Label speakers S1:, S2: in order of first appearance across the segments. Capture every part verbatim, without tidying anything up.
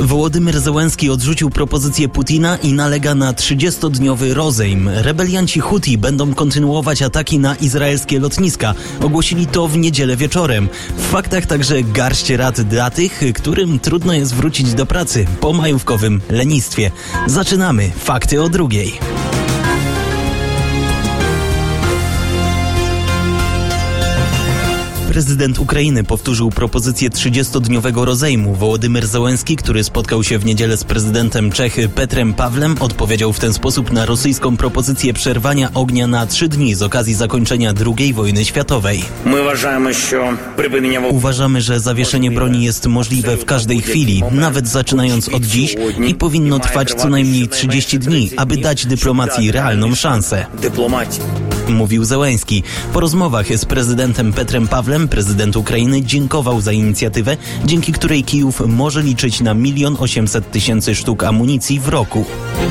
S1: Wołodymyr Zełenski odrzucił propozycję Putina i nalega na trzydziestodniowy rozejm. Rebelianci Huti będą kontynuować ataki na izraelskie lotniska. Ogłosili to w niedzielę wieczorem. W faktach także garść rad dla tych, którym trudno jest wrócić do pracy po majówkowym lenistwie. Zaczynamy. Fakty o drugiej. Prezydent Ukrainy powtórzył propozycję trzydziestodniowego rozejmu. Wołodymyr Zełenski, który spotkał się w niedzielę z prezydentem Czech Petrem Pawlem, odpowiedział w ten sposób na rosyjską propozycję przerwania ognia na trzy dni z okazji zakończenia drugiej wojny światowej. Uważamy, że zawieszenie broni jest możliwe w każdej chwili, nawet zaczynając od dziś, i powinno trwać co najmniej trzydzieści dni, aby dać dyplomacji realną szansę. Mówił Zełenski. Po rozmowach z prezydentem Petrem Pawlem prezydent Ukrainy dziękował za inicjatywę, dzięki której Kijów może liczyć na milion osiemset tysięcy sztuk amunicji w roku.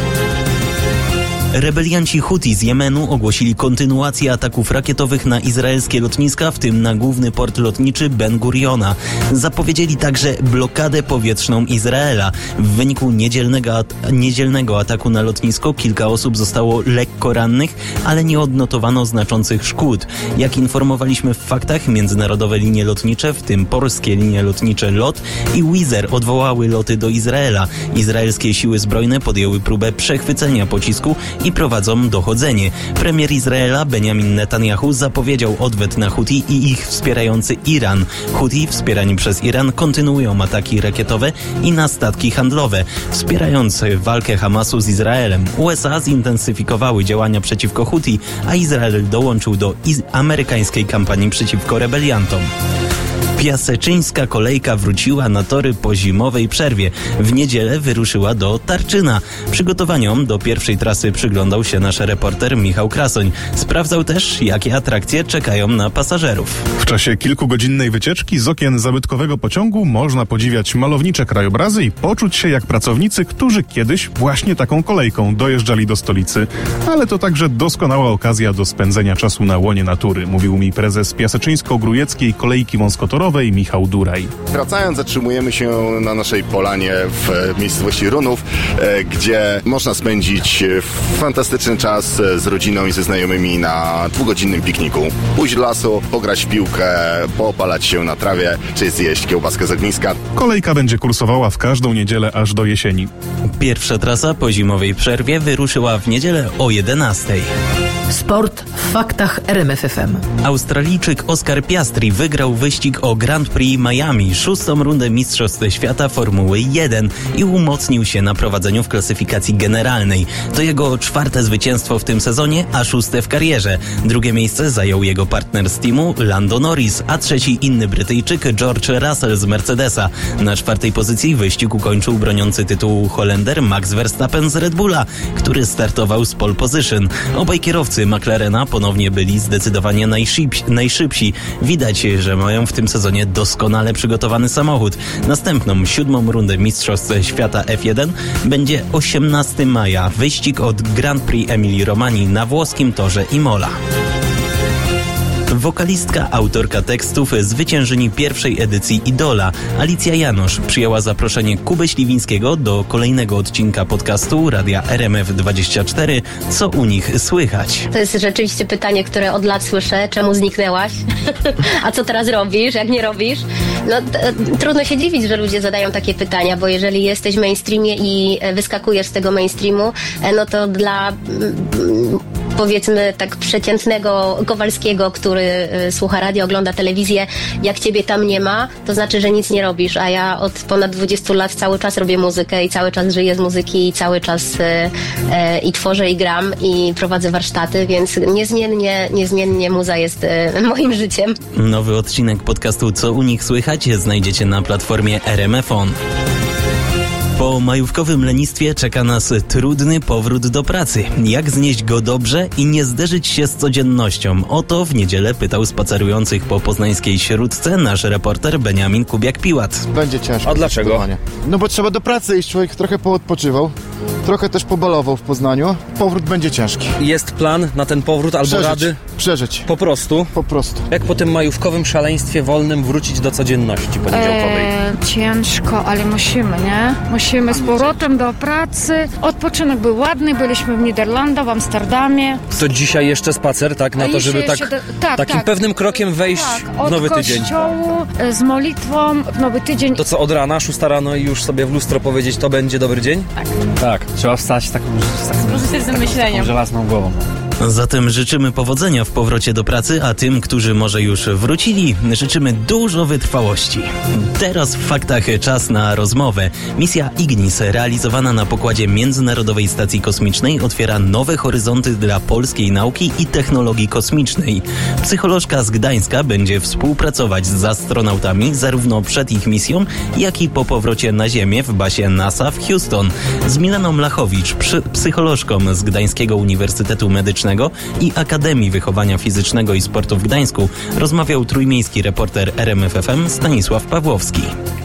S1: Rebelianci Huti z Jemenu ogłosili kontynuację ataków rakietowych na izraelskie lotniska, w tym na główny port lotniczy Ben Guriona. Zapowiedzieli także blokadę powietrzną Izraela. W wyniku niedzielnego, at- niedzielnego ataku na lotnisko kilka osób zostało lekko rannych, ale nie odnotowano znaczących szkód. Jak informowaliśmy w faktach, międzynarodowe linie lotnicze, w tym polskie linie lotnicze LOT i Wizz Air, odwołały loty do Izraela. Izraelskie siły zbrojne podjęły próbę przechwycenia pocisku i prowadzą dochodzenie. Premier Izraela Benjamin Netanyahu zapowiedział odwet na Huti i ich wspierający Iran. Huti, wspierani przez Iran, kontynuują ataki rakietowe i na statki handlowe, wspierając walkę Hamasu z Izraelem. U S A zintensyfikowały działania przeciwko Huti, a Izrael dołączył do iz- amerykańskiej kampanii przeciwko rebeliantom. Piaseczyńska kolejka wróciła na tory po zimowej przerwie. W niedzielę wyruszyła do Tarczyna. Przygotowaniom do pierwszej trasy przyglądał się nasz reporter Michał Krasoń. Sprawdzał też, jakie atrakcje czekają na pasażerów.
S2: W czasie kilkugodzinnej wycieczki z okien zabytkowego pociągu można podziwiać malownicze krajobrazy i poczuć się jak pracownicy, którzy kiedyś właśnie taką kolejką dojeżdżali do stolicy. Ale to także doskonała okazja do spędzenia czasu na łonie natury, mówił mi prezes Piaseczyńsko-Grujeckiej Kolejki Wąskotorowej Michał Duraj.
S3: Wracając, zatrzymujemy się na naszej polanie w miejscowości Runów, gdzie można spędzić fantastyczny czas z rodziną i ze znajomymi na dwugodzinnym pikniku. Pójść do lasu, pograć w piłkę, poopalać się na trawie, czy zjeść kiełbaskę z ogniska.
S2: Kolejka będzie kursowała w każdą niedzielę aż do jesieni.
S1: Pierwsza trasa po zimowej przerwie wyruszyła w niedzielę o jedenastej.
S4: Sport w faktach R M F F M.
S1: Australijczyk Oscar Piastri wygrał wyścig o Grand Prix Miami, szóstą rundę Mistrzostw Świata Formuły jeden i umocnił się na prowadzeniu w klasyfikacji generalnej. To jego czwarte zwycięstwo w tym sezonie, a szóste w karierze. Drugie miejsce zajął jego partner z teamu Lando Norris, a trzeci inny Brytyjczyk George Russell z Mercedesa. Na czwartej pozycji wyścig ukończył broniący tytułu Holender Max Verstappen z Red Bulla, który startował z pole position. Obaj kierowcy McLarena ponownie byli zdecydowanie najszybsi. najszybsi. Widać, że mają w tym sezonie doskonale przygotowany samochód. Następną, siódmą rundę Mistrzostw Świata F jeden będzie osiemnastego maja. Wyścig od Grand Prix Emilii Romani na włoskim torze Imola. Wokalistka, autorka tekstów, zwyciężyni pierwszej edycji Idola, Alicja Janosz, przyjęła zaproszenie Kuby Śliwińskiego do kolejnego odcinka podcastu Radia R M F dwadzieścia cztery. Co u nich słychać?
S5: To jest rzeczywiście pytanie, które od lat słyszę. Czemu zniknęłaś? A co teraz robisz, jak nie robisz? No t- trudno się dziwić, że ludzie zadają takie pytania, bo jeżeli jesteś w mainstreamie i wyskakujesz z tego mainstreamu, no to dla mm, powiedzmy tak przeciętnego Kowalskiego, który y, słucha radio, ogląda telewizję, jak ciebie tam nie ma, to znaczy, że nic nie robisz, a ja od ponad dwudziestu lat cały czas robię muzykę i cały czas żyję z muzyki i cały czas y, y, i tworzę i gram i prowadzę warsztaty, więc niezmiennie, niezmiennie muza jest y, moim życiem.
S1: Nowy odcinek podcastu Co u nich słychać znajdziecie na platformie R M F On. Po majówkowym lenistwie czeka nas trudny powrót do pracy. Jak znieść go dobrze i nie zderzyć się z codziennością? O to w niedzielę pytał spacerujących po poznańskiej Śródce nasz reporter Beniamin Kubiak-Piłat.
S6: Będzie ciężko.
S7: A dlaczego?
S6: No bo trzeba do pracy iść, człowiek trochę poodpoczywał, trochę też pobalował w Poznaniu. Powrót będzie ciężki.
S7: Jest plan na ten powrót albo
S6: Przeżyć,
S7: rady?
S6: Przeżyć.
S7: Po prostu?
S6: Po prostu.
S7: Jak po tym majówkowym szaleństwie wolnym wrócić do codzienności poniedziałkowej?
S8: Eee, ciężko, ale musimy, nie? Musimy z powrotem do pracy. Odpoczynek był ładny, byliśmy w Niderlandach, w Amsterdamie.
S7: To dzisiaj jeszcze spacer, tak? Na to, żeby tak,
S8: do, tak
S7: takim
S8: tak.
S7: pewnym krokiem wejść
S8: tak,
S7: w nowy tydzień.
S8: Od kościołu, z modlitwą w nowy tydzień.
S7: To co, od rana, szósta rano i już sobie w lustro powiedzieć, to będzie dobry dzień?
S9: Tak. Tak, trzeba wstać taką, z taką, taką żelazną głową.
S1: Zatem życzymy powodzenia w powrocie do pracy, a tym, którzy może już wrócili, życzymy dużo wytrwałości. Teraz w faktach czas na rozmowę. Misja Ignis, realizowana na pokładzie Międzynarodowej Stacji Kosmicznej, otwiera nowe horyzonty dla polskiej nauki i technologii kosmicznej. Psycholożka z Gdańska będzie współpracować z astronautami zarówno przed ich misją, jak i po powrocie na Ziemię w bazie NASA w Houston. Z Milaną Lachowicz, psycholożką z Gdańskiego Uniwersytetu Medycznego i Akademii Wychowania Fizycznego i Sportu w Gdańsku, rozmawiał trójmiejski reporter R M F F M Stanisław Pawłowski.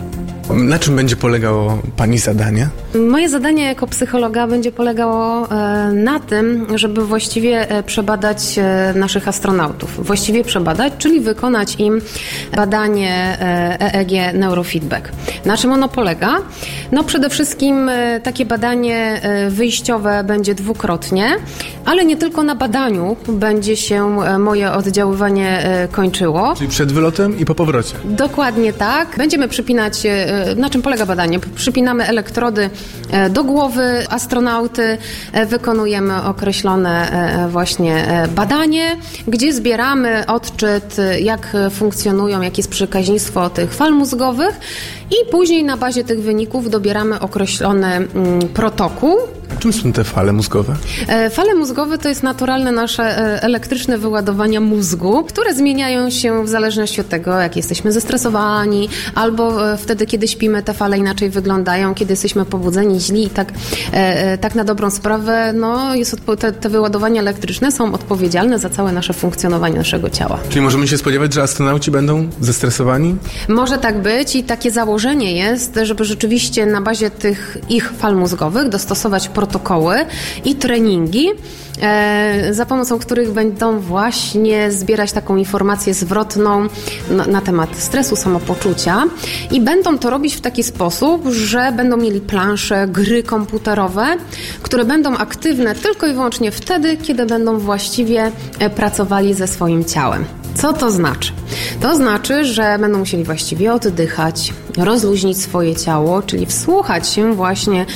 S10: Na czym będzie polegało Pani zadanie?
S11: Moje zadanie jako psychologa będzie polegało e, na tym, żeby właściwie e, przebadać e, naszych astronautów. Właściwie przebadać, czyli wykonać im badanie e, E E G neurofeedback. Na czym ono polega? No przede wszystkim e, takie badanie e, wyjściowe będzie dwukrotnie, ale nie tylko na badaniu będzie się e, moje oddziaływanie e, kończyło.
S10: Czyli przed wylotem i po powrocie.
S11: Dokładnie tak. Będziemy przypinać e, na czym polega badanie? Przypinamy elektrody do głowy astronauty, wykonujemy określone właśnie badanie, gdzie zbieramy odczyt, jak funkcjonują, jakie jest przekaźnictwo tych fal mózgowych i później na bazie tych wyników dobieramy określony protokół.
S10: Czym są te fale mózgowe?
S11: Fale mózgowe to jest naturalne nasze elektryczne wyładowania mózgu, które zmieniają się w zależności od tego, jak jesteśmy zestresowani, albo wtedy, kiedy śpimy, te fale inaczej wyglądają, kiedy jesteśmy pobudzeni, źli i tak, tak na dobrą sprawę, no jest odpo- te, te wyładowania elektryczne są odpowiedzialne za całe nasze funkcjonowanie naszego ciała.
S10: Czyli możemy się spodziewać, że astronauci będą zestresowani?
S11: Może tak być i takie założenie jest, żeby rzeczywiście na bazie tych ich fal mózgowych dostosować protokoły i treningi, e, za pomocą których będą właśnie zbierać taką informację zwrotną na, na temat stresu, samopoczucia i będą to robić w taki sposób, że będą mieli plansze, gry komputerowe, które będą aktywne tylko i wyłącznie wtedy, kiedy będą właściwie pracowali ze swoim ciałem. Co to znaczy? To znaczy, że będą musieli właściwie oddychać, rozluźnić swoje ciało, czyli wsłuchać się właśnie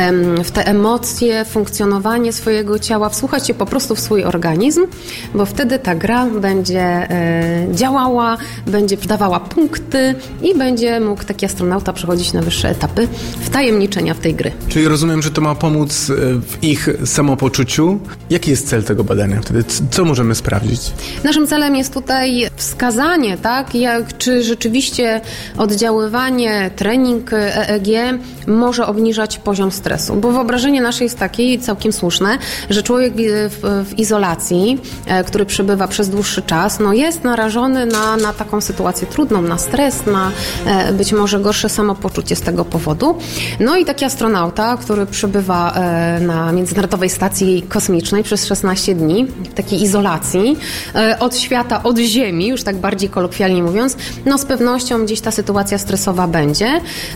S11: w te emocje, funkcjonowanie swojego ciała, wsłuchać się po prostu w swój organizm, bo wtedy ta gra będzie działała, będzie dawała punkty i będzie mógł taki astronauta przechodzić na wyższe etapy wtajemniczenia w tej gry.
S10: Czyli rozumiem, że to ma pomóc w ich samopoczuciu. Jaki jest cel tego badania wtedy? Co możemy sprawdzić?
S11: Naszym celem jest tutaj wskazanie, tak, jak, czy rzeczywiście oddziaływanie, trening E E G może obniżać poziom stresu. Bo wyobrażenie nasze jest takie, całkiem słuszne, że człowiek w, w izolacji, e, który przebywa przez dłuższy czas, no jest narażony na, na taką sytuację trudną, na stres, na e, być może gorsze samopoczucie z tego powodu. No i taki astronauta, który przebywa e, na Międzynarodowej Stacji Kosmicznej przez szesnaście dni, w takiej izolacji e, od świata, od Ziemi, już tak bardziej kolokwialnie mówiąc, no z pewnością gdzieś ta sytuacja stresowa będzie.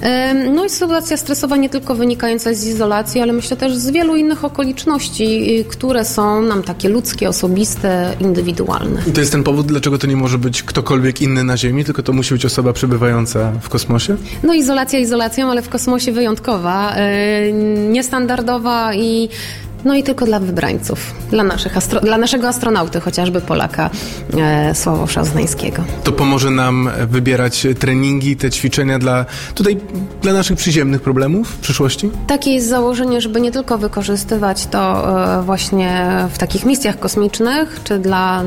S11: No i sytuacja stresowa nie tylko wynikająca z izolacji, ale myślę też z wielu innych okoliczności, które są nam takie ludzkie, osobiste, indywidualne.
S10: I to jest ten powód, dlaczego to nie może być ktokolwiek inny na Ziemi, tylko to musi być osoba przebywająca w kosmosie?
S11: No izolacja izolacją, ale w kosmosie wyjątkowa, niestandardowa i no i tylko dla wybrańców, dla, naszych astro- dla naszego astronauty, chociażby Polaka e, Sławosza Znańskiego.
S10: To pomoże nam wybierać treningi, te ćwiczenia dla tutaj dla naszych przyziemnych problemów w przyszłości? Takie
S11: jest założenie, żeby nie tylko wykorzystywać to e, właśnie w takich misjach kosmicznych, czy dla,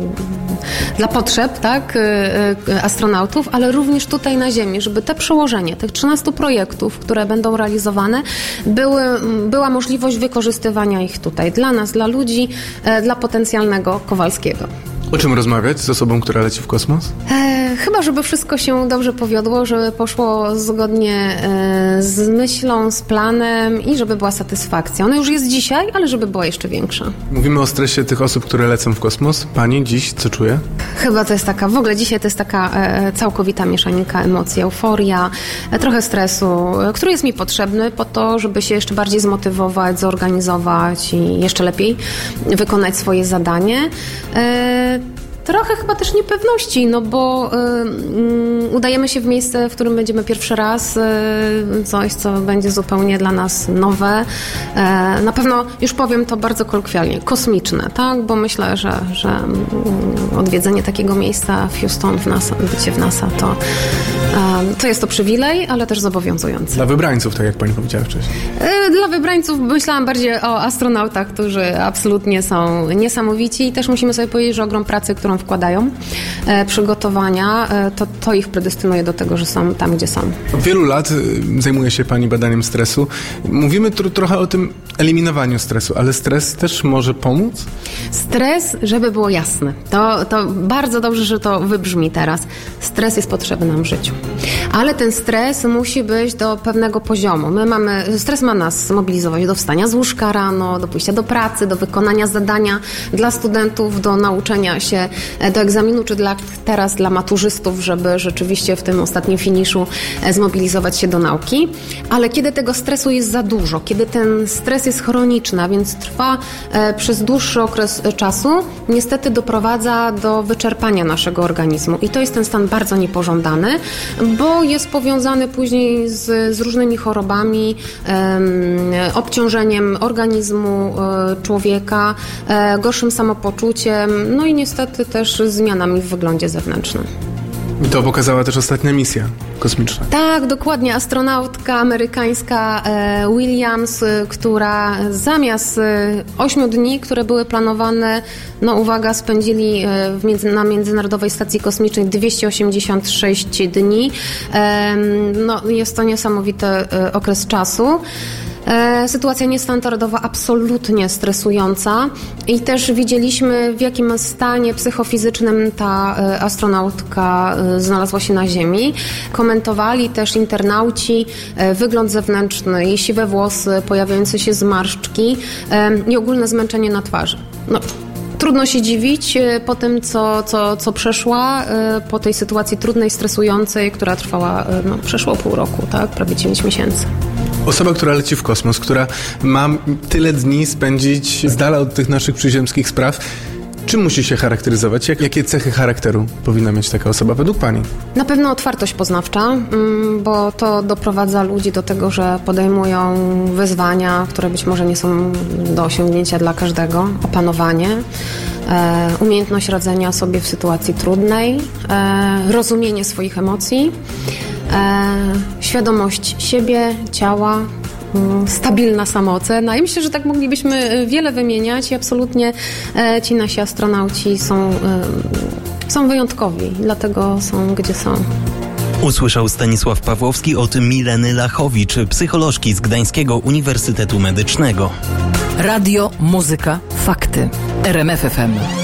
S11: dla potrzeb, tak, e, astronautów, ale również tutaj na Ziemi, żeby te przełożenie tych trzynastu projektów, które będą realizowane, były, była możliwość wykorzystywania ich tutaj, dla nas, dla ludzi, e, dla potencjalnego Kowalskiego.
S10: O czym rozmawiać z osobą, która leci w kosmos?
S11: E, chyba żeby wszystko się dobrze powiodło, żeby poszło zgodnie z myślą, z planem i żeby była satysfakcja. Ona już jest dzisiaj, ale żeby była jeszcze większa.
S10: Mówimy o stresie tych osób, które lecą w kosmos. Pani dziś co czuje?
S11: Chyba to jest taka, w ogóle dzisiaj to jest taka e, całkowita mieszaninka emocji, euforia, e, trochę stresu, e, który jest mi potrzebny po to, żeby się jeszcze bardziej zmotywować, zorganizować i jeszcze lepiej wykonać swoje zadanie. E, Trochę chyba też niepewności, no bo y, y, udajemy się w miejsce, w którym będziemy pierwszy raz, y, coś, co będzie zupełnie dla nas nowe. Y, na pewno, już powiem to bardzo kolokwialnie, kosmiczne, tak? Bo myślę, że, że y, odwiedzenie takiego miejsca w Houston, w NASA, bycie w NASA, to, y, to jest to przywilej, ale też zobowiązujący.
S10: Dla wybrańców, tak jak pani powiedziała wcześniej.
S11: Y, dla wybrańców myślałam bardziej o astronautach, którzy absolutnie są niesamowici i też musimy sobie powiedzieć, że ogrom pracy, którą wkładają, e, przygotowania, e, to, to ich predestynuje do tego, że są tam, gdzie są.
S10: Od wielu lat y, zajmuje się pani badaniem stresu. Mówimy tro, trochę o tym eliminowaniu stresu, ale stres też może pomóc?
S11: Stres, żeby było jasne, to, to bardzo dobrze, że to wybrzmi teraz. Stres jest potrzebny nam w życiu. Ale ten stres musi być do pewnego poziomu. My mamy, stres ma nas mobilizować do wstania z łóżka rano, do pójścia do pracy, do wykonania zadania dla studentów, do nauczenia się do egzaminu, czy dla, teraz dla maturzystów, żeby rzeczywiście w tym ostatnim finiszu zmobilizować się do nauki. Ale kiedy tego stresu jest za dużo, kiedy ten stres jest chroniczny, a więc trwa e, przez dłuższy okres czasu, niestety doprowadza do wyczerpania naszego organizmu. I to jest ten stan bardzo niepożądany, bo jest powiązany później z, z różnymi chorobami, e, obciążeniem organizmu e, człowieka, e, gorszym samopoczuciem, no i niestety też zmianami w wyglądzie zewnętrznym.
S10: I to pokazała też ostatnia misja kosmiczna.
S11: Tak, dokładnie. Astronautka amerykańska e, Williams, e, która zamiast e, ośmiu dni, które były planowane, no uwaga, spędzili e, w między, na Międzynarodowej Stacji Kosmicznej dwieście osiemdziesiąt sześć dni. E, no, jest to niesamowity e, okres czasu. Sytuacja niestandardowa, absolutnie stresująca i też widzieliśmy, w jakim stanie psychofizycznym ta astronautka znalazła się na Ziemi. Komentowali też internauci wygląd zewnętrzny, jej siwe włosy, pojawiające się zmarszczki i ogólne zmęczenie na twarzy. No. Trudno się dziwić po tym, co, co, co przeszła, po tej sytuacji trudnej, stresującej, która trwała, no, przeszło pół roku, tak? Prawie dziewięć miesięcy.
S10: Osoba, która leci w kosmos, która ma tyle dni spędzić z dala od tych naszych przyziemskich spraw, czym musi się charakteryzować? Jak, jakie cechy charakteru powinna mieć taka osoba według pani?
S11: Na pewno otwartość poznawcza, bo to doprowadza ludzi do tego, że podejmują wyzwania, które być może nie są do osiągnięcia dla każdego. Opanowanie, e, umiejętność radzenia sobie w sytuacji trudnej, e, rozumienie swoich emocji, e, świadomość siebie, ciała, stabilna samoocena i myślę, że tak moglibyśmy wiele wymieniać i absolutnie e, ci nasi astronauci są, e, są wyjątkowi, dlatego są gdzie są.
S1: Usłyszał Stanisław Pawłowski od Mileny Lachowicz, psycholożki z Gdańskiego Uniwersytetu Medycznego.
S4: Radio, muzyka, fakty. R M F F M.